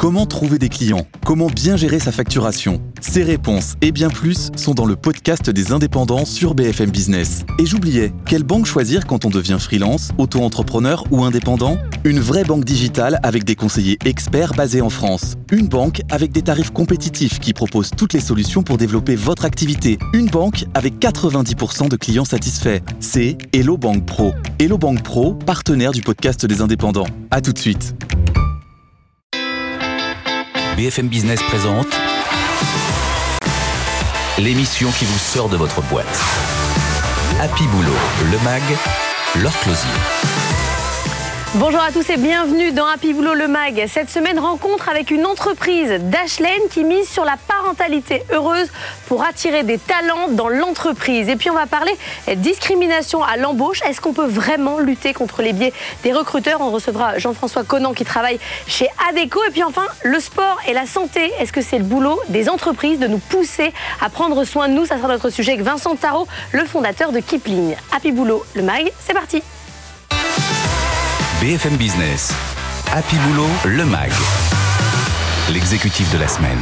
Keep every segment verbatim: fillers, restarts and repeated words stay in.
Comment trouver des clients ? Comment bien gérer sa facturation ? Ces réponses et bien plus sont dans le podcast des indépendants sur B F M Business. Et j'oubliais, quelle banque choisir quand on devient freelance, auto-entrepreneur ou indépendant ? Une vraie banque digitale avec des conseillers experts basés en France. Une banque avec des tarifs compétitifs qui propose toutes les solutions pour développer votre activité. Une banque avec quatre-vingt-dix pour cent de clients satisfaits. C'est Hello Bank Pro. Hello Bank Pro, partenaire du podcast des indépendants. À tout de suite. B F M Business présente l'émission qui vous sort de votre boîte. Happy Boulot, le mag, Laure Closier. Bonjour à tous et bienvenue dans Happy Boulot le Mag. Cette semaine, rencontre avec une entreprise Dashlane qui mise sur la parentalité heureuse pour attirer des talents dans l'entreprise. Et puis on va parler discrimination à l'embauche. Est-ce qu'on peut vraiment lutter contre les biais des recruteurs ? On recevra Jean-François Conan qui travaille chez Adecco. Et puis enfin, le sport et la santé. Est-ce que c'est le boulot des entreprises de nous pousser à prendre soin de nous ? Ça sera notre sujet avec Vincent Tarot, le fondateur de Kipling. Happy Boulot le Mag, c'est parti. B F M Business, Happy Boulot, le mag, l'exécutif de la semaine.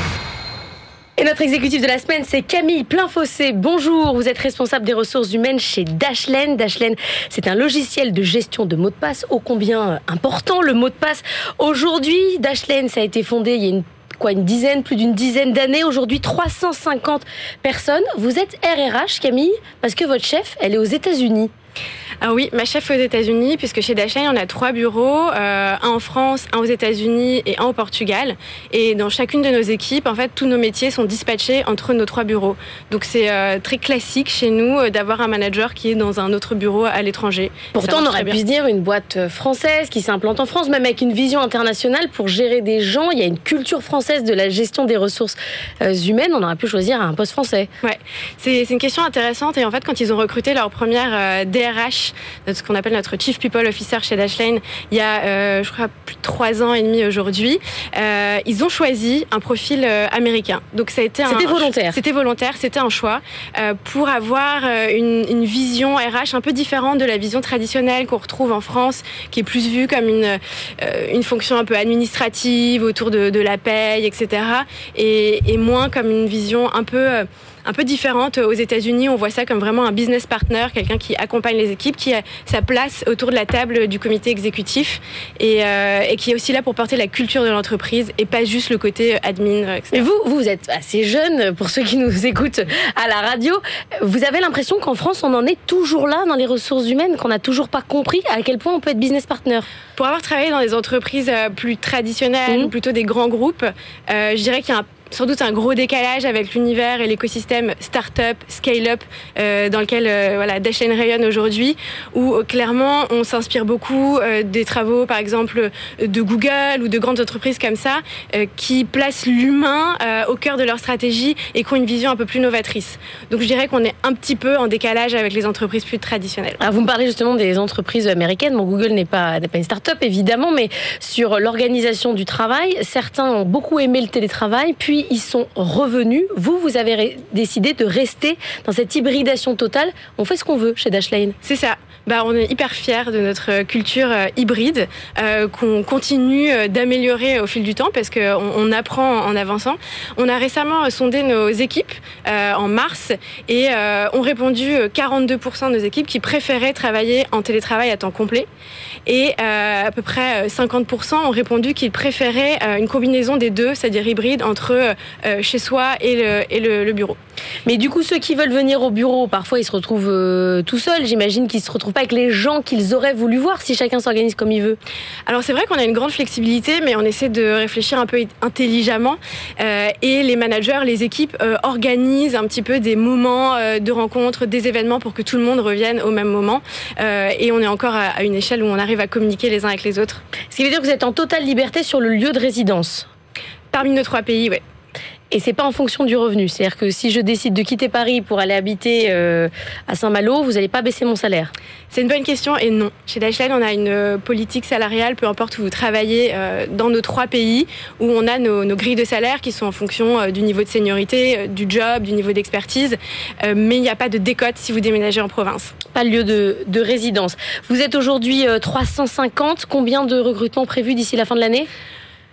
Et notre exécutif de la semaine, c'est Camille Plainfossé. Bonjour, vous êtes responsable des ressources humaines chez Dashlane. Dashlane, c'est un logiciel de gestion de mots de passe, ô combien important le mot de passe. Aujourd'hui, Dashlane, ça a été fondé il y a une Quoi, une dizaine, plus d'une dizaine d'années. Aujourd'hui, trois cent cinquante personnes. Vous êtes R R H, Camille, parce que votre chef, elle est aux États-Unis. Ah oui, ma chef est aux États-Unis, puisque chez Dashlane, on a trois bureaux, euh, un en France, un aux États-Unis et un au Portugal. Et dans chacune de nos équipes, en fait, tous nos métiers sont dispatchés entre nos trois bureaux. Donc c'est euh, très classique chez nous euh, d'avoir un manager qui est dans un autre bureau à l'étranger. Pourtant, on aurait pu se dire une boîte française qui s'implante en France, même avec une vision internationale pour gérer des gens. Il y a une culture française de la gestion des ressources euh, humaines. On aurait pu choisir un poste français. Ouais, c'est, c'est une question intéressante. Et en fait, quand ils ont recruté leur première euh, D R H, ce qu'on appelle notre Chief People Officer chez Dashlane, il y a, euh, je crois, plus de trois ans et demi aujourd'hui, euh, ils ont choisi un profil euh, américain. Donc ça a été c'était un, volontaire. C'était volontaire, c'était un choix euh, pour avoir euh, une, une vision R H un peu différente de la vision traditionnelle qu'on retrouve en France, qui est plus vue comme une, euh, une fonction un peu administrative autour de, de la paye, et cetera. Et, et moins comme une vision un peu... Euh, un peu différente. Aux États-Unis, on voit ça comme vraiment un business partner, quelqu'un qui accompagne les équipes, qui a sa place autour de la table du comité exécutif et, euh, et qui est aussi là pour porter la culture de l'entreprise et pas juste le côté admin, et cetera. Mais vous, vous êtes assez jeune, pour ceux qui nous écoutent à la radio. Vous avez l'impression qu'en France, on en est toujours là dans les ressources humaines, qu'on n'a toujours pas compris à quel point on peut être business partner. Pour avoir travaillé dans des entreprises plus traditionnelles, mmh. ou plutôt des grands groupes, euh, je dirais qu'il y a un sans doute un gros décalage avec l'univers et l'écosystème start-up, scale-up euh, dans lequel euh, voilà, Dashlane rayonne aujourd'hui, où euh, clairement on s'inspire beaucoup euh, des travaux par exemple de Google ou de grandes entreprises comme ça euh, qui placent l'humain euh, au cœur de leur stratégie et qui ont une vision un peu plus novatrice. Donc je dirais qu'on est un petit peu en décalage avec les entreprises plus traditionnelles. Alors vous me parlez justement des entreprises américaines. Bon, Google n'est pas, n'est pas une start-up évidemment, mais sur l'organisation du travail, certains ont beaucoup aimé le télétravail, puis ils sont revenus. Vous, vous avez ré- décidé de rester dans cette hybridation totale. On fait ce qu'on veut chez Dashlane. C'est ça. Bah, on est hyper fiers de notre culture euh, hybride euh, qu'on continue euh, d'améliorer au fil du temps parce qu'on on apprend en avançant. On a récemment sondé nos équipes euh, en mars et euh, ont répondu quarante-deux pour cent de nos équipes qui préféraient travailler en télétravail à temps complet et euh, à peu près cinquante pour cent ont répondu qu'ils préféraient euh, une combinaison des deux, c'est-à-dire hybride entre euh, chez soi et, le, et le, le bureau. Mais du coup, ceux qui veulent venir au bureau, parfois ils se retrouvent euh, tout seuls. J'imagine qu'ils se retrouvent pas avec les gens qu'ils auraient voulu voir si chacun s'organise comme il veut. Alors c'est vrai qu'on a une grande flexibilité, mais on essaie de réfléchir un peu intelligemment. Euh, et les managers, les équipes euh, organisent un petit peu des moments euh, de rencontre, des événements pour que tout le monde revienne au même moment. Euh, et on est encore à, à une échelle où on arrive à communiquer les uns avec les autres. Ce qui veut dire que vous êtes en totale liberté sur le lieu de résidence. Parmi nos trois pays, oui. Et c'est pas en fonction du revenu. C'est-à-dire que si je décide de quitter Paris pour aller habiter euh, à Saint-Malo, vous n'allez pas baisser mon salaire. C'est une bonne question et non. Chez Dashlane, on a une politique salariale, peu importe où vous travaillez, euh, dans nos trois pays, où on a nos, nos grilles de salaire qui sont en fonction euh, du niveau de seniorité, euh, du job, du niveau d'expertise. Euh, mais il n'y a pas de décote si vous déménagez en province. Pas le lieu de, de résidence. Vous êtes aujourd'hui euh, trois cent cinquante. Combien de recrutements prévus d'ici la fin de l'année ?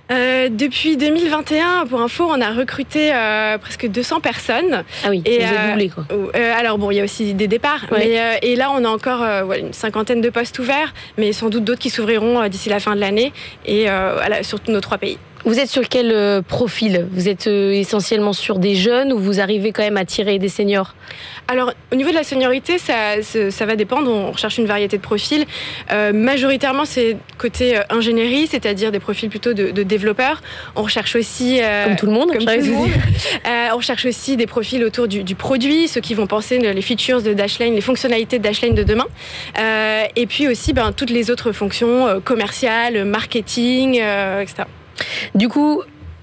Euh, depuis deux mille vingt et un, pour info, on a recruté euh, presque deux cents personnes. Ah oui, et, vous avez doublé quoi. Euh, alors bon, il y a aussi des départs. Ouais. Mais, euh, et là, on a encore euh, ouais, une cinquantaine de postes ouverts, mais sans doute d'autres qui s'ouvriront euh, d'ici la fin de l'année, et euh, voilà, sur tous nos trois pays. Vous êtes sur quel euh, profil ? Vous êtes euh, essentiellement sur des jeunes ou vous arrivez quand même à tirer des seniors ? Alors, au niveau de la seniorité, ça, ça, ça va dépendre. On recherche une variété de profils. Euh, majoritairement, c'est côté euh, ingénierie, c'est-à-dire des profils plutôt de, de développeurs. On recherche aussi... Euh, comme tout le monde. Comme tout le monde. euh, on recherche aussi des profils autour du, du produit, ceux qui vont penser les features de Dashlane, les fonctionnalités de Dashlane de demain. Euh, et puis aussi, ben, toutes les autres fonctions euh, commerciales, marketing, euh, et cetera. Du coup,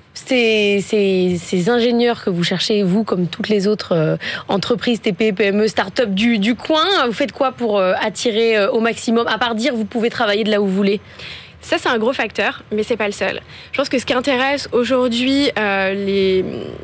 ces, ces, ces ingénieurs que vous cherchez, vous, comme toutes les autres euh, entreprises, T P E, P M E, start-up du, du coin, vous faites quoi pour euh, attirer euh, au maximum, à part dire vous pouvez travailler de là où vous voulez ? Ça, c'est un gros facteur, mais c'est pas le seul. Je pense que ce qui intéresse aujourd'hui euh, les...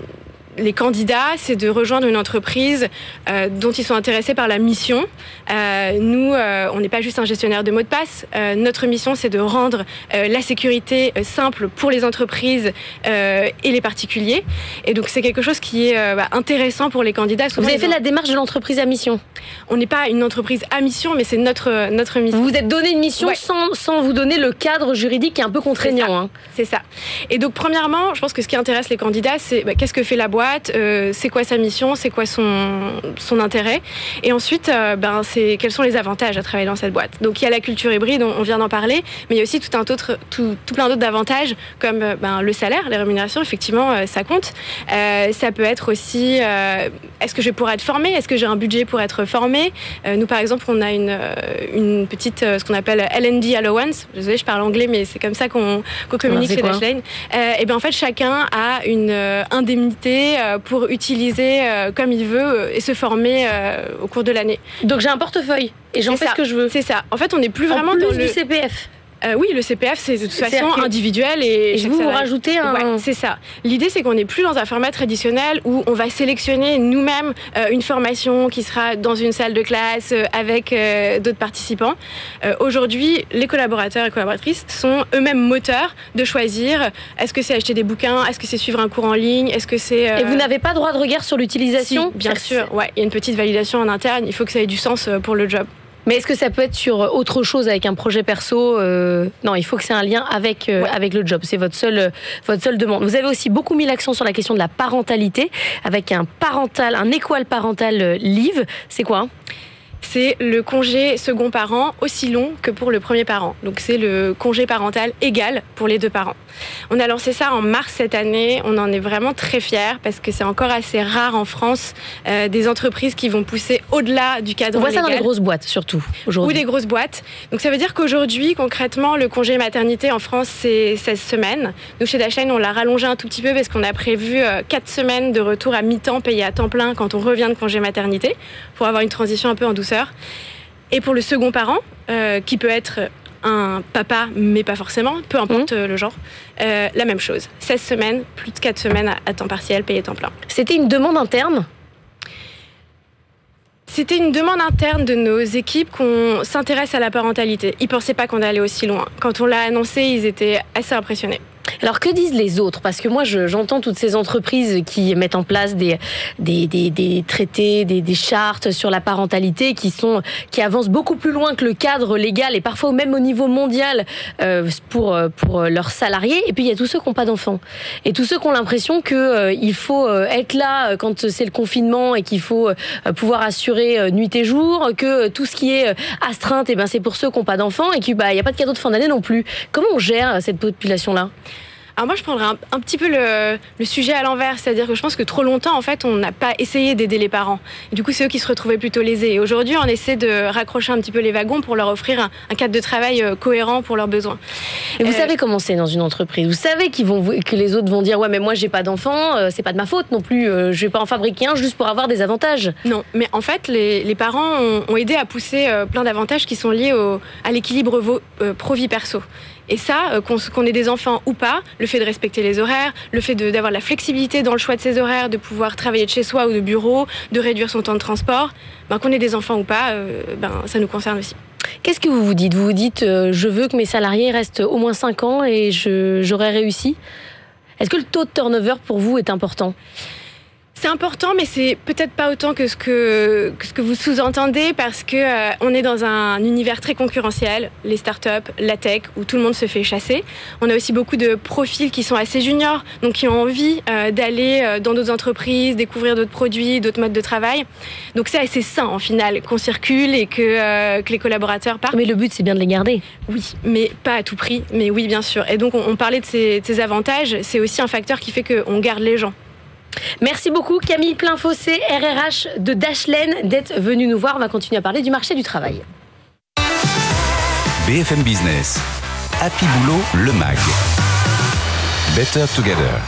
les candidats, c'est de rejoindre une entreprise euh, dont ils sont intéressés par la mission. Euh, nous, euh, on n'est pas juste un gestionnaire de mots de passe. Euh, notre mission, c'est de rendre euh, la sécurité euh, simple pour les entreprises euh, et les particuliers. Et donc, c'est quelque chose qui est euh, bah, intéressant pour les candidats. Souvent, vous avez fait ont... la démarche de l'entreprise à mission ? On n'est pas une entreprise à mission, mais c'est notre, notre mission. Vous vous êtes donné une mission ouais. sans, sans vous donner le cadre juridique qui est un peu contraignant. C'est ça. Hein. C'est ça. Et donc, premièrement, je pense que ce qui intéresse les candidats, c'est bah, qu'est-ce que fait la boîte, euh, c'est quoi sa mission, c'est quoi son, son intérêt. Et ensuite, euh, ben, c'est, quels sont les avantages à travailler dans cette boîte. Donc, il y a la culture hybride, on, on vient d'en parler, mais il y a aussi tout, un autre, tout, tout plein d'autres avantages, comme ben, le salaire, les rémunérations, effectivement, euh, ça compte. Euh, ça peut être aussi, euh, est-ce que je pourrais être formée ? Est-ce que j'ai un budget pour être formée ? euh, Nous, par exemple, on a une, une petite, euh, ce qu'on appelle L and D allowance. Désolée, je parle anglais, mais c'est comme ça qu'on, qu'on communique chez Dashlane. Euh, et bien, en fait, chacun a une euh, indemnité euh, pour utiliser euh, comme il veut euh, et se former euh, au cours de l'année. Donc, j'ai un portefeuille et j'en c'est fais ça. ce que je veux. C'est ça. En fait, on n'est plus en vraiment plus dans du le C P F. Euh, oui, le C P F, c'est de toute c'est façon que... individuel. Et, et vous, vous rajoutez un... Ouais, c'est ça. L'idée, c'est qu'on n'est plus dans un format traditionnel où on va sélectionner nous-mêmes euh, une formation qui sera dans une salle de classe euh, avec euh, d'autres participants. Euh, aujourd'hui, les collaborateurs et collaboratrices sont eux-mêmes moteurs de choisir est-ce que c'est acheter des bouquins, est-ce que c'est suivre un cours en ligne, est-ce que c'est... Euh... Et vous n'avez pas droit de regard sur l'utilisation ? Si, bien sûr, ouais. Il y a une petite validation en interne, il faut que ça ait du sens pour le job. Mais est-ce que ça peut être sur autre chose avec un projet perso ? euh... Non, il faut que c'est un lien avec, euh, ouais. avec le job. C'est votre seule, votre seule demande. Vous avez aussi beaucoup mis l'accent sur la question de la parentalité avec un parental, un équal parental leave. C'est quoi ? C'est le congé second parent aussi long que pour le premier parent. Donc c'est le congé parental égal pour les deux parents. On a lancé ça en mars cette année. On en est vraiment très fiers parce que c'est encore assez rare en France euh, des entreprises qui vont pousser au-delà du cadre légal. On voit légal. Ça dans les grosses boîtes surtout aujourd'hui. Ou des grosses boîtes. Donc ça veut dire qu'aujourd'hui, concrètement, le congé maternité en France, c'est seize semaines. Nous, chez Dashlane, on l'a rallongé un tout petit peu parce qu'on a prévu euh, quatre semaines de retour à mi-temps payé à temps plein quand on revient de congé maternité pour avoir une transition un peu en douceur. Et pour le second parent, euh, qui peut être un papa, mais pas forcément, peu importe mmh. le genre, euh, la même chose. seize semaines, plus de quatre semaines à, à temps partiel, payé temps plein. C'était une demande interne ? C'était une demande interne de nos équipes qu'on s'intéresse à la parentalité. Ils ne pensaient pas qu'on allait aussi loin. Quand on l'a annoncé, ils étaient assez impressionnés. Alors, que disent les autres ? Parce que moi, je, j'entends toutes ces entreprises qui mettent en place des, des, des, des traités, des, des chartes sur la parentalité qui, sont, qui avancent beaucoup plus loin que le cadre légal et parfois même au niveau mondial euh, pour, pour leurs salariés. Et puis, il y a tous ceux qui n'ont pas d'enfants. Et tous ceux qui ont l'impression qu'il euh, faut être là quand c'est le confinement et qu'il faut euh, pouvoir assurer euh, nuit et jour, que tout ce qui est astreinte, eh ben, c'est pour ceux qui n'ont pas d'enfants et qu'il n'y bah, a pas de cadeau de fin d'année non plus. Comment on gère cette population-là ? Alors moi, je prendrais un, un petit peu le, le sujet à l'envers, c'est-à-dire que je pense que trop longtemps, en fait, on n'a pas essayé d'aider les parents. Et du coup, c'est eux qui se retrouvaient plutôt lésés. Et aujourd'hui, on essaie de raccrocher un petit peu les wagons pour leur offrir un, un cadre de travail cohérent pour leurs besoins. Et vous euh, savez comment c'est dans une entreprise. Vous savez qu'ils vont, que les autres vont dire « Ouais, mais moi, j'ai pas d'enfant, euh, c'est pas de ma faute non plus. Euh, je vais pas en fabriquer un juste pour avoir des avantages. » Non, mais en fait, les, les parents ont, ont aidé à pousser euh, plein d'avantages qui sont liés au, à l'équilibre vo, euh, pro-vie perso. Et ça, qu'on, qu'on ait des enfants ou pas, le fait de respecter les horaires, le fait de, d'avoir la flexibilité dans le choix de ses horaires, de pouvoir travailler de chez soi ou de bureau, de réduire son temps de transport, ben, qu'on ait des enfants ou pas, euh, ben, ça nous concerne aussi. Qu'est-ce que vous vous dites ? Vous vous dites, euh, je veux que mes salariés restent au moins cinq ans et je, j'aurai réussi. Est-ce que le taux de turnover pour vous est important ? C'est important, mais c'est peut-être pas autant que ce que, que, ce que vous sous-entendez, parce que euh, on est dans un univers très concurrentiel, les startups, la tech, où tout le monde se fait chasser. On a aussi beaucoup de profils qui sont assez juniors, donc qui ont envie euh, d'aller euh, dans d'autres entreprises, découvrir d'autres produits, d'autres modes de travail. Donc c'est assez sain, en final, qu'on circule et que, euh, que les collaborateurs partent. Mais le but, c'est bien de les garder. Oui, mais pas à tout prix, mais oui, bien sûr. Et donc on, on parlait de ces, de ces avantages, c'est aussi un facteur qui fait qu'on garde les gens. Merci beaucoup Camille Plainfossé, R R H de Dashlane, d'être venue nous voir. On va continuer à parler du marché du travail. B F M Business, Happy Boulot, le mag. Better Together.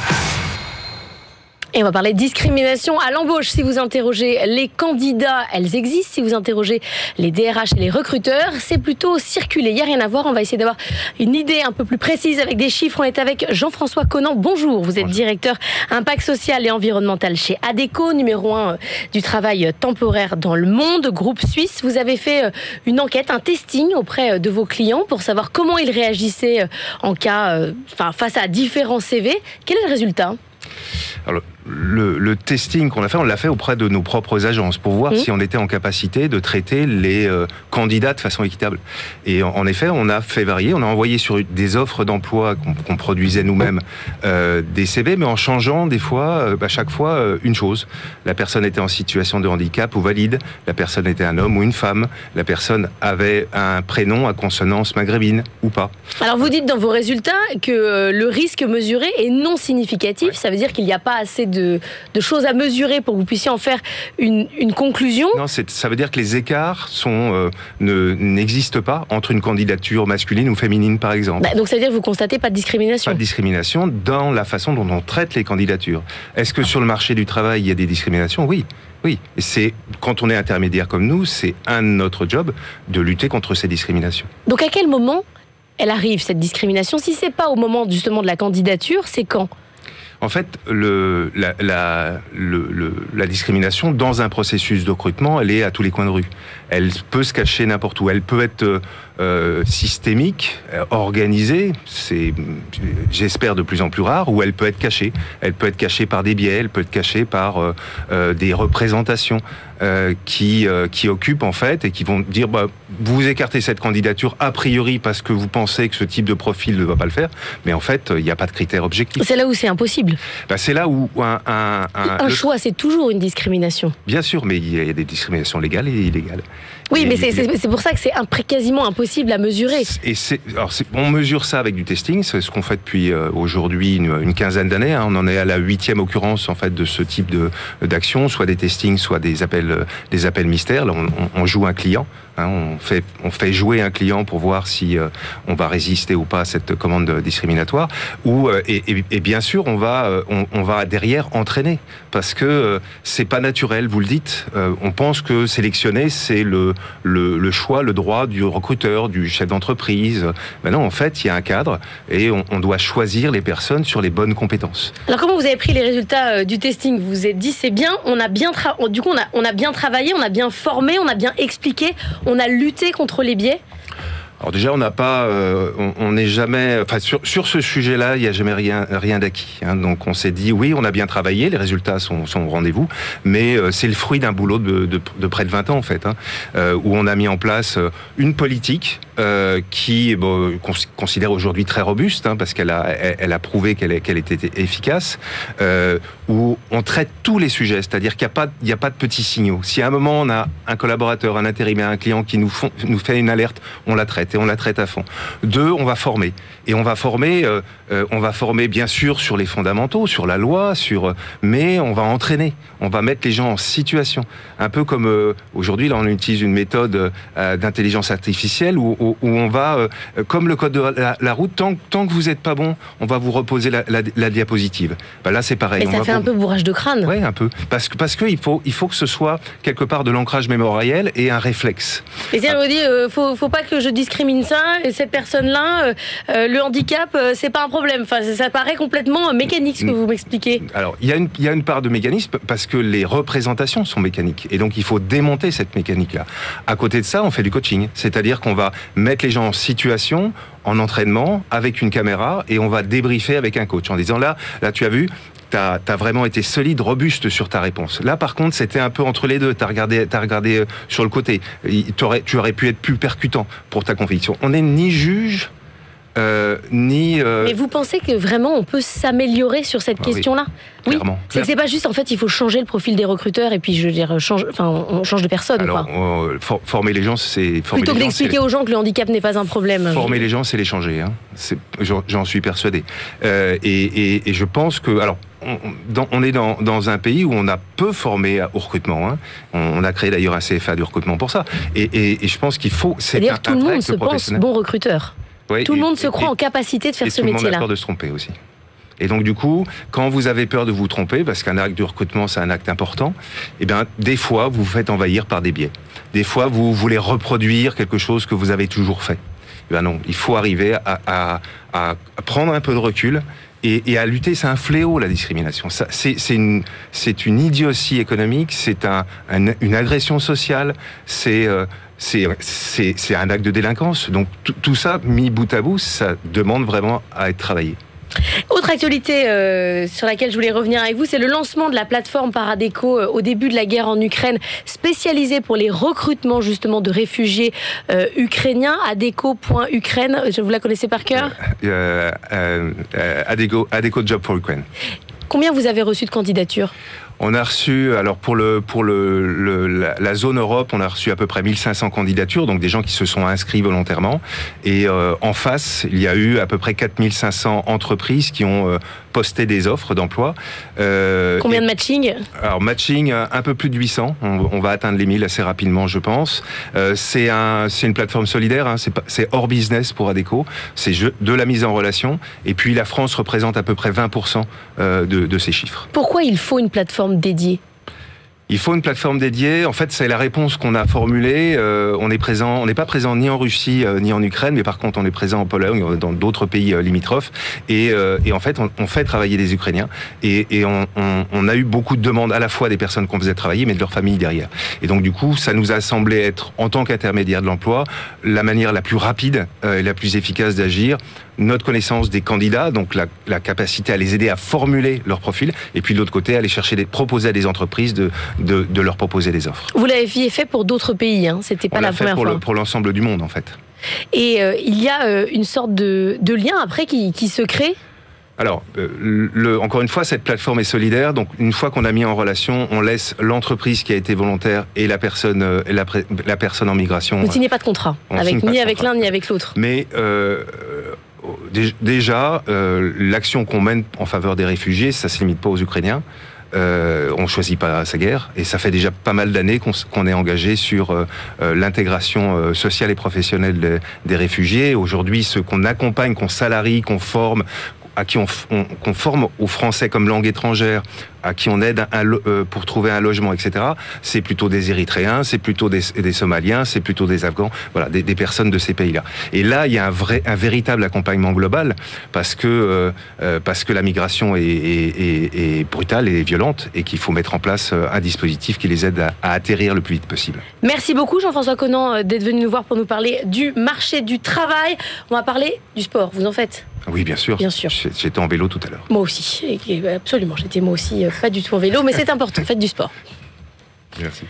Et on va parler de discrimination à l'embauche. Si vous interrogez les candidats, elles existent. Si vous interrogez les D R H et les recruteurs, c'est plutôt circulé. Il n'y a rien à voir. On va essayer d'avoir une idée un peu plus précise avec des chiffres. On est avec Jean-François Conant. Bonjour. Vous êtes Bonjour. Directeur impact social et environnemental chez Adecco, numéro un du travail temporaire dans le monde, groupe suisse. Vous avez fait une enquête, un testing auprès de vos clients pour savoir comment ils réagissaient en cas, enfin, face à différents C V. Quel est le résultat ? Alors, le, le testing qu'on a fait, on l'a fait auprès de nos propres agences pour voir mmh. si on était en capacité de traiter les euh, candidats de façon équitable. Et en, en effet, on a fait varier, on a envoyé sur des offres d'emploi qu'on, qu'on produisait nous-mêmes euh, des C V, mais en changeant des fois, euh, à chaque fois, euh, une chose. La personne était en situation de handicap ou valide, la personne était un homme ou une femme, la personne avait un prénom à consonance maghrébine ou pas. Alors vous dites dans vos résultats que euh, le risque mesuré est non significatif, ouais. Ça veut dire qu'il n'y a pas assez de, de choses à mesurer pour que vous puissiez en faire une, une conclusion. Non, c'est, ça veut dire que les écarts sont, euh, ne, n'existent pas entre une candidature masculine ou féminine, par exemple. Bah, donc ça veut dire que vous constatez pas de discrimination. Pas de discrimination dans la façon dont on traite les candidatures. Est-ce que sur le marché du travail, il y a des discriminations ? Oui. Oui, et c'est, quand on est intermédiaire comme nous, c'est un de notre job de lutter contre ces discriminations. Donc à quel moment elle arrive, cette discrimination ? Si c'est pas au moment justement de la candidature, c'est quand ? En fait, le, la, la, le, le, la discrimination dans un processus de recrutement, elle est à tous les coins de rue. Elle peut se cacher n'importe où. Elle peut être euh, systémique, organisée, c'est, j'espère, de plus en plus rare, ou elle peut être cachée. Elle peut être cachée par des biais, elle peut être cachée par euh, euh, des représentations euh, qui, euh, qui occupent en fait et qui vont dire bah, vous écartez cette candidature a priori parce que vous pensez que ce type de profil ne va pas le faire, mais en fait, il n'y a pas de critères objectifs. C'est là où c'est impossible. Bah, c'est là où un, un, un, un choix, c'est toujours une discrimination. Bien sûr, mais il y a des discriminations légales et illégales. Oui, et mais c'est, c'est, c'est pour ça que c'est impré- quasiment impossible à mesurer. Et c'est, alors c'est, on mesure ça avec du testing, c'est ce qu'on fait depuis euh, aujourd'hui une, une quinzaine d'années. Hein. On en est à la huitième occurrence en fait de ce type de d'action, soit des testings, soit des appels, des appels mystères. Là, on, on joue un client. Hein, on fait, on fait jouer un client pour voir si euh, on va résister ou pas à cette commande discriminatoire. Ou euh, et, et, et bien sûr, on va, euh, on, on va derrière entraîner parce que euh, c'est pas naturel. Vous le dites. Euh, on pense que sélectionner c'est le, le le choix, le droit du recruteur, du chef d'entreprise. Mais non, en fait, il y a un cadre et on, on doit choisir les personnes sur les bonnes compétences. Alors, comment vous avez pris les résultats euh, du testing ? Vous vous êtes dit c'est bien. On a bien tra- du coup, on a on a bien travaillé, on a bien formé, on a bien expliqué. On a lutté contre les biais ? Alors déjà, on n'a pas, euh, on n'est jamais, enfin sur sur ce sujet-là, il n'y a jamais rien rien d'acquis. Hein. Donc on s'est dit oui, on a bien travaillé, les résultats sont, sont au rendez-vous, mais euh, c'est le fruit d'un boulot de, de, de près de vingt ans en fait, hein, euh, où on a mis en place une politique euh, qui bon, qu'on considère aujourd'hui très robuste, hein, parce qu'elle a elle, elle a prouvé qu'elle qu'elle était efficace, euh, où on traite tous les sujets, c'est-à-dire qu'il n'y a pas il y a pas de petits signaux. Si à un moment on a un collaborateur, un intérimaire, un client qui nous font, nous fait une alerte, on la traite. Et on la traite à fond. Deux, on va former. Et on va former, euh, euh, on va former bien sûr sur les fondamentaux, sur la loi, sur, euh, mais on va entraîner. On va mettre les gens en situation. Un peu comme euh, aujourd'hui, là, on utilise une méthode euh, d'intelligence artificielle où, où, où on va, euh, comme le code de la, la route, tant, tant que vous n'êtes pas bon, on va vous reposer la, la, la diapositive. Ben là, c'est pareil. Mais ça on fait va un peu bourrage de crâne. Oui, un peu. Parce que parce que il faut il faut que ce soit quelque part de l'ancrage mémoriel et un réflexe. Et c'est-à-dire, vous dites, euh, faut faut pas que je discrimine discrimine ça, et cette personne-là, euh, euh, le handicap, euh, c'est pas un problème. Enfin, ça, ça paraît complètement mécanique ce que vous m'expliquez. Alors, il y a une, il y a une part de mécanisme parce que les représentations sont mécaniques. Et donc, il faut démonter cette mécanique-là. À côté de ça, on fait du coaching. C'est-à-dire qu'on va mettre les gens en situation, en entraînement, avec une caméra, et on va débriefer avec un coach en disant là, là, tu as vu, T'as, t'as vraiment été solide, robuste sur ta réponse. Là, par contre, c'était un peu entre les deux. T'as regardé, t'as regardé sur le côté. T'aurais, tu aurais pu être plus percutant pour ta conviction. On n'est ni juge, euh, ni... Euh... Mais vous pensez que vraiment on peut s'améliorer sur cette ah, question-là ? Oui, clairement. C'est que c'est pas juste, en fait, il faut changer le profil des recruteurs et puis, je veux dire, change, enfin, on change de personne. Alors, quoi. On, for, former les gens, c'est... Former Plutôt les que gens, d'expliquer c'est... aux gens que le handicap n'est pas un problème. Former les gens, c'est les changer. Hein. C'est, j'en, j'en suis persuadé. Euh, et, et, et je pense que... Alors, on, dans, on est dans, dans un pays où on a peu formé au recrutement. Hein. On, on a créé d'ailleurs un C F A du recrutement pour ça. Et, et, et je pense qu'il faut... C'est C'est-à-dire un, que tout le monde se pense bon recruteur. Oui, tout et, le monde se et, croit et, en capacité de faire et ce métier-là. Tout le monde a peur de se tromper aussi. Et donc du coup, quand vous avez peur de vous tromper, parce qu'un acte de recrutement c'est un acte important, eh bien des fois vous vous faites envahir par des biais. Des fois vous voulez reproduire quelque chose que vous avez toujours fait. Eh bien non, il faut arriver à, à, à prendre un peu de recul et, et à lutter. C'est un fléau la discrimination. Ça, c'est, c'est, une, c'est une idiotie économique, c'est un, un, une agression sociale, c'est euh, C'est, c'est, c'est un acte de délinquance. Donc tout, tout ça, mis bout à bout, ça demande vraiment à être travaillé. Autre actualité euh, sur laquelle je voulais revenir avec vous, c'est le lancement de la plateforme Paradeco euh, au début de la guerre en Ukraine, spécialisée pour les recrutements justement de réfugiés euh, ukrainiens. Adeco point Ukraine, vous la connaissez par cœur ? euh, euh, euh, Adeco, Adeco Job for Ukraine. Combien vous avez reçu de candidatures ? On a reçu, alors pour, le, pour le, le, la, la zone Europe, on a reçu à peu près mille cinq cents candidatures, donc des gens qui se sont inscrits volontairement. Et euh, en face, il y a eu à peu près quatre mille cinq cents entreprises qui ont euh, posté des offres d'emploi. Euh, Combien et, de matching ? Alors matching, un peu plus de huit cents. On, on va atteindre les mille assez rapidement, je pense. Euh, c'est, un, c'est une plateforme solidaire, hein, c'est, pas, c'est hors business pour Adeco. C'est de la mise en relation. Et puis la France représente à peu près vingt pour cent de, de ces chiffres. Pourquoi il faut une plateforme dédiée ? Il faut une plateforme dédiée. En fait, c'est la réponse qu'on a formulée. Euh, on est présent, on n'est pas présent ni en Russie euh, ni en Ukraine, mais par contre, on est présent en Pologne, dans d'autres pays euh, limitrophes. Et, euh, et en fait, on, on fait travailler des Ukrainiens. Et, et on, on, on a eu beaucoup de demandes à la fois des personnes qu'on faisait travailler, mais de leur famille derrière. Et donc, du coup, ça nous a semblé être, en tant qu'intermédiaire de l'emploi, la manière la plus rapide euh, et la plus efficace d'agir. Notre connaissance des candidats, donc la, la capacité à les aider à formuler leur profil, et puis de l'autre côté, aller chercher des, proposer à des entreprises de, de, de leur proposer des offres. Vous l'avez fait pour d'autres pays, hein, c'était pas On la l'a fait première pour fois. Le, pour l'ensemble du monde, en fait. Et euh, il y a euh, une sorte de, de lien après qui, qui se crée ? Alors, euh, le, encore une fois, cette plateforme est solidaire. Donc, une fois qu'on a mis en relation, on laisse l'entreprise qui a été volontaire et la personne, euh, la, la personne en migration. Vous ne signez pas de contrat, avec, ni avec contrat. l'un ni avec l'autre. Mais euh, déjà, euh, l'action qu'on mène en faveur des réfugiés, ça ne se limite pas aux Ukrainiens. Euh, on ne choisit pas sa guerre, et ça fait déjà pas mal d'années qu'on, qu'on est engagé sur euh, l'intégration euh, sociale et professionnelle de, des réfugiés. Aujourd'hui, ceux qu'on accompagne, qu'on salarie, qu'on forme, à qui on, on qu'on forme au français comme langue étrangère, à qui on aide un, un, euh, pour trouver un logement, et cetera. C'est plutôt des Érythréens, c'est plutôt des, des Somaliens, c'est plutôt des Afghans, voilà, des, des personnes de ces pays-là. Et là, il y a un vrai, un véritable accompagnement global, parce que euh, euh, parce que la migration est, est, est, est brutale et violente, et qu'il faut mettre en place un dispositif qui les aide à, à atterrir le plus vite possible. Merci beaucoup Jean-François Conant d'être venu nous voir pour nous parler du marché du travail. On va parler du sport. Vous en faites ? Oui, bien sûr. Bien sûr. J'étais en vélo tout à l'heure. Moi aussi, absolument. J'étais moi aussi pas du tout en vélo, mais c'est important. Faites du sport. Merci.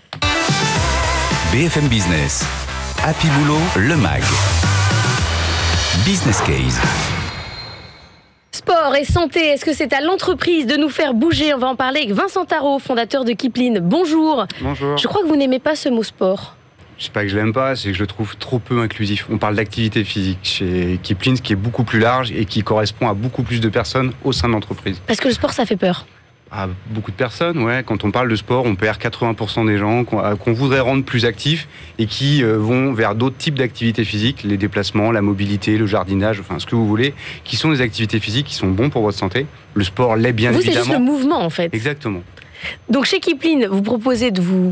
B F M Business. Happy Boulot, le mag. Business Case. Sport et santé, est-ce que c'est à l'entreprise de nous faire bouger ? On va en parler avec Vincent Tarot, fondateur de Kipling. Bonjour. Bonjour. Je crois que vous n'aimez pas ce mot sport. C'est pas que je l'aime pas, c'est que je le trouve trop peu inclusif. On parle d'activité physique chez Kipling, qui est beaucoup plus large et qui correspond à beaucoup plus de personnes au sein de l'entreprise. Parce que le sport, ça fait peur. À beaucoup de personnes, ouais. Quand on parle de sport, on perd quatre-vingts pour cent des gens qu'on, qu'on voudrait rendre plus actifs et qui euh, vont vers d'autres types d'activités physiques, les déplacements, la mobilité, le jardinage, enfin ce que vous voulez, qui sont des activités physiques qui sont bons pour votre santé. Le sport l'est bien vous, évidemment. Vous, c'est juste le mouvement en fait. Exactement. Donc chez Kipling, vous proposez de vous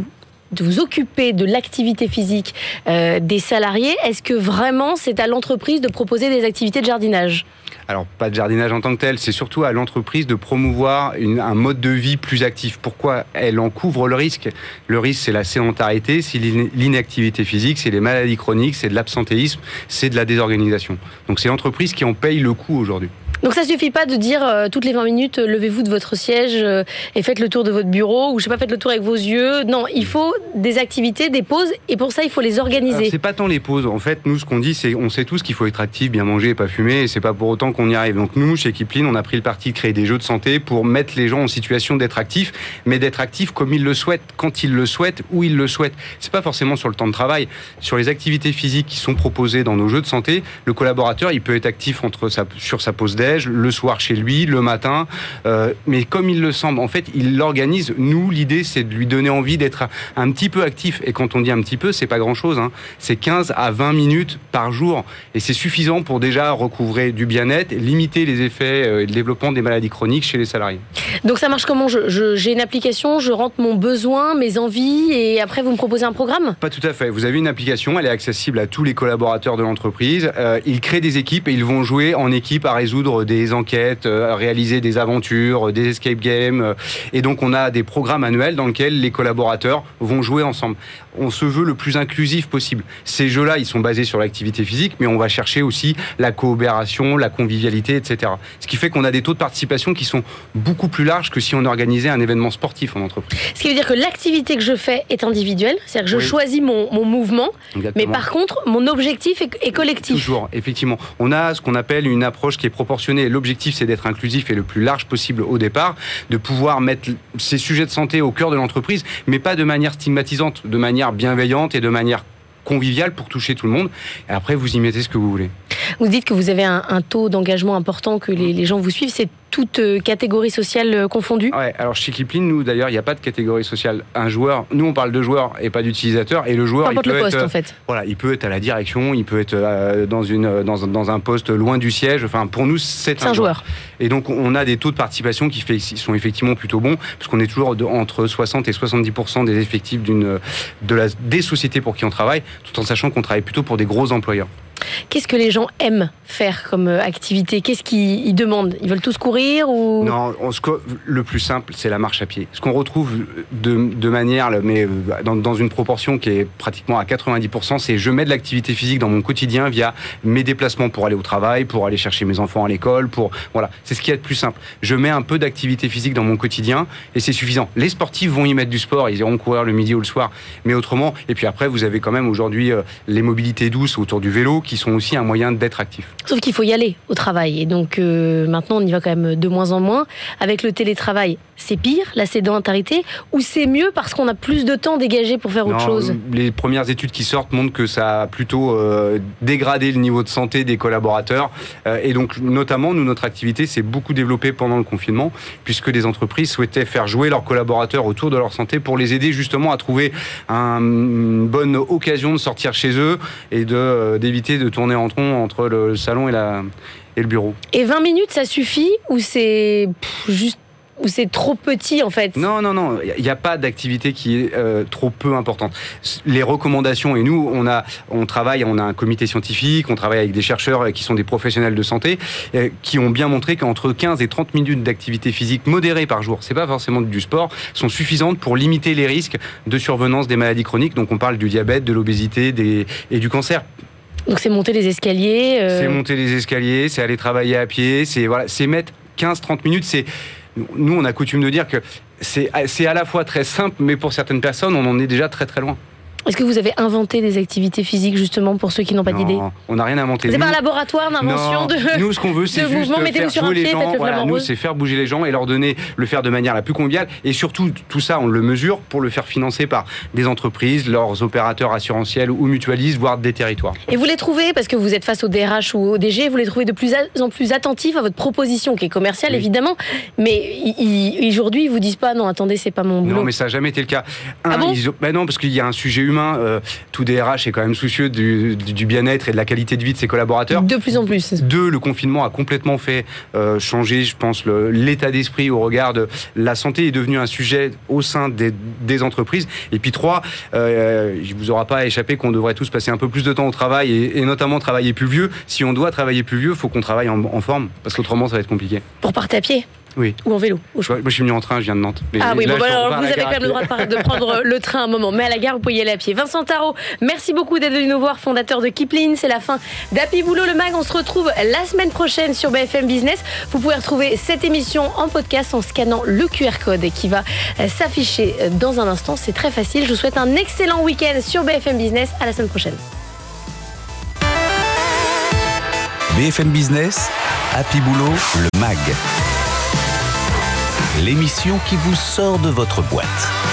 de vous occuper de l'activité physique euh, des salariés. Est-ce que vraiment c'est à l'entreprise de proposer des activités de jardinage ? Alors, pas de jardinage en tant que tel, c'est surtout à l'entreprise de promouvoir une, un mode de vie plus actif. Pourquoi elle en couvre le risque ? Le risque, c'est la sédentarité, c'est l'inactivité physique, c'est les maladies chroniques, c'est de l'absentéisme, c'est de la désorganisation. Donc, c'est l'entreprise qui en paye le coût aujourd'hui. Donc ça suffit pas de dire euh, toutes les vingt minutes, euh, levez-vous de votre siège euh, et faites le tour de votre bureau, ou je sais pas, faites le tour avec vos yeux. Non, il faut des activités, des pauses, et pour ça, il faut les organiser. Alors, c'est pas tant les pauses. En fait, nous, ce qu'on dit, c'est on sait tous qu'il faut être actif, bien manger et pas fumer, et c'est pas pour autant qu'on y arrive. Donc nous, chez Kipling, on a pris le parti de créer des jeux de santé pour mettre les gens en situation d'être actifs, mais d'être actifs comme ils le souhaitent, quand ils le souhaitent, où ils le souhaitent. C'est pas forcément sur le temps de travail. Sur les activités physiques qui sont proposées dans nos jeux de santé, le collaborateur, il peut être actif entre sa, sur sa pause déj, le soir chez lui, le matin, euh, mais comme il le semble, en fait, il l'organise. Nous, l'idée, c'est de lui donner envie d'être un, un petit peu actif. Et quand on dit un petit peu, c'est pas grand-chose, hein. C'est quinze à vingt minutes par jour. Et c'est suffisant pour déjà recouvrer du bien-être, limiter les effets euh, et le développement des maladies chroniques chez les salariés. Donc ça marche comment ? je, je, J'ai une application, je rentre mon besoin, mes envies, et après vous me proposez un programme ? Pas tout à fait. Vous avez une application, elle est accessible à tous les collaborateurs de l'entreprise. Euh, ils créent des équipes et ils vont jouer en équipe à résoudre des enquêtes, à réaliser des aventures, des escape games. Et donc, on a des programmes annuels dans lesquels les collaborateurs vont jouer ensemble. On se veut le plus inclusif possible. Ces jeux-là, ils sont basés sur l'activité physique, mais on va chercher aussi la coopération, la convivialité, et cetera. Ce qui fait qu'on a des taux de participation qui sont beaucoup plus larges que si on organisait un événement sportif en entreprise. Ce qui veut dire que l'activité que je fais est individuelle, c'est-à-dire que je oui. choisis mon, mon mouvement, exactement. Mais par contre, mon objectif est, est collectif. Toujours, effectivement. On a ce qu'on appelle une approche qui est proportionnée. L'objectif, c'est d'être inclusif et le plus large possible au départ, de pouvoir mettre ces sujets de santé au cœur de l'entreprise, mais pas de manière stigmatisante, de manière bienveillante et de manière conviviale pour toucher tout le monde. Et après, vous y mettez ce que vous voulez. Vous dites que vous avez un, un taux d'engagement important, que les, les gens vous suivent. C'est toute euh, catégorie sociale euh, confondue ? Ouais, alors chez Kipling, nous d'ailleurs, il n'y a pas de catégorie sociale. Un joueur, nous on parle de joueur et pas d'utilisateur, et le joueur, il peut le poste, être, en fait. Voilà, il peut être à la direction, il peut être euh, dans une dans, dans un poste loin du siège. Enfin, pour nous, c'est, c'est un, un joueur. joueur. Et donc, on a des taux de participation qui fait, sont effectivement plutôt bons, puisqu'on est toujours de, entre soixante et soixante-dix pour cent des effectifs d'une de la des sociétés pour qui on travaille, tout en sachant qu'on travaille plutôt pour des gros employeurs. Qu'est-ce que les gens aiment faire comme activité ? Qu'est-ce qu'ils demandent ? Ils veulent tous courir ou... Non, on, le plus simple, c'est la marche à pied. Ce qu'on retrouve de, de manière, mais dans, dans une proportion qui est pratiquement à quatre-vingt-dix pour cent, c'est je mets de l'activité physique dans mon quotidien via mes déplacements pour aller au travail, pour aller chercher mes enfants à l'école, pour voilà, c'est ce qui est le plus simple. Je mets un peu d'activité physique dans mon quotidien et c'est suffisant. Les sportifs vont y mettre du sport, ils iront courir le midi ou le soir, mais autrement. Et puis après, vous avez quand même aujourd'hui euh, les mobilités douces autour du vélo qui sont aussi un moyen d'être actif. Sauf qu'il faut y aller au travail. Et donc euh, maintenant, on y va quand même de moins en moins. Avec le télétravail, c'est pire, la sédentarité, ou c'est mieux parce qu'on a plus de temps dégagé pour faire non, autre chose ? Les premières études qui sortent montrent que ça a plutôt euh, dégradé le niveau de santé des collaborateurs. Euh, et donc, notamment, nous, notre activité s'est beaucoup développée pendant le confinement, puisque des entreprises souhaitaient faire jouer leurs collaborateurs autour de leur santé pour les aider justement à trouver un, une bonne occasion de sortir chez eux et de, euh, d'éviter de tourner en rond entre le salon et, la, et le bureau. Et vingt minutes, ça suffit ou c'est pff, juste ou c'est trop petit en fait ? Non, non, non, il n'y a pas d'activité qui est euh, trop peu importante. Les recommandations, et nous, on, a, on travaille, on a un comité scientifique, on travaille avec des chercheurs qui sont des professionnels de santé, euh, qui ont bien montré qu'entre quinze et trente minutes d'activité physique modérée par jour, c'est pas forcément du sport, sont suffisantes pour limiter les risques de survenance des maladies chroniques. Donc on parle du diabète, de l'obésité des, et du cancer. Donc c'est monter les escaliers euh... C'est monter les escaliers, c'est aller travailler à pied, c'est, voilà, c'est mettre quinze à trente minutes, c'est... Nous, on a coutume de dire que c'est, c'est à la fois très simple, mais pour certaines personnes, on en est déjà très très loin. Est-ce que vous avez inventé des activités physiques justement pour ceux qui n'ont pas non, d'idée ? On n'a rien inventé. C'est nous, pas un laboratoire d'invention non, de nous, ce qu'on veut, c'est juste faire jouer les gens. Voilà, nous, c'est faire bouger les gens et leur donner, le faire de manière la plus conviviale. Et surtout, tout ça, on le mesure pour le faire financer par des entreprises, leurs opérateurs assurantiels ou mutualistes, voire des territoires. Et vous les trouvez, parce que vous êtes face au D R H ou au D G, vous les trouvez de plus en plus attentifs à votre proposition, qui est commerciale, oui. évidemment. Mais ils, aujourd'hui, ils vous disent pas, non, attendez, c'est pas mon boulot. Non, mais ça n'a jamais été le cas. Un, ah bon ils, ben non, parce qu'il y a un sujet humain. humain, euh, tout D R H est quand même soucieux du, du, du bien-être et de la qualité de vie de ses collaborateurs. De plus en plus. Deux, le confinement a complètement fait euh, changer, je pense, le, l'état d'esprit au regard de la santé est devenu un sujet au sein des, des entreprises. Et puis trois, euh, il vous aura pas échappé qu'on devrait tous passer un peu plus de temps au travail et, et notamment travailler plus vieux. Si on doit travailler plus vieux, il faut qu'on travaille en, en forme, parce qu'autrement ça va être compliqué. Pour partir à pied? Oui. Ou en vélo? Ou Moi, je suis venu en train, je viens de Nantes. Mais ah oui, là, bon, bah, alors, vous avez quand même le droit de, de prendre le train un moment. Mais à la gare, vous pouvez y aller à pied. Vincent Tarot, merci beaucoup d'être venu nous voir, fondateur de Kipling. C'est la fin d'Happy Boulot le Mag. On se retrouve la semaine prochaine sur B F M Business. Vous pouvez retrouver cette émission en podcast en scannant le Q R code qui va s'afficher dans un instant. C'est très facile. Je vous souhaite un excellent week-end sur B F M Business. À la semaine prochaine. B F M Business, Happy Boulot, le Mag. L'émission qui vous sort de votre boîte.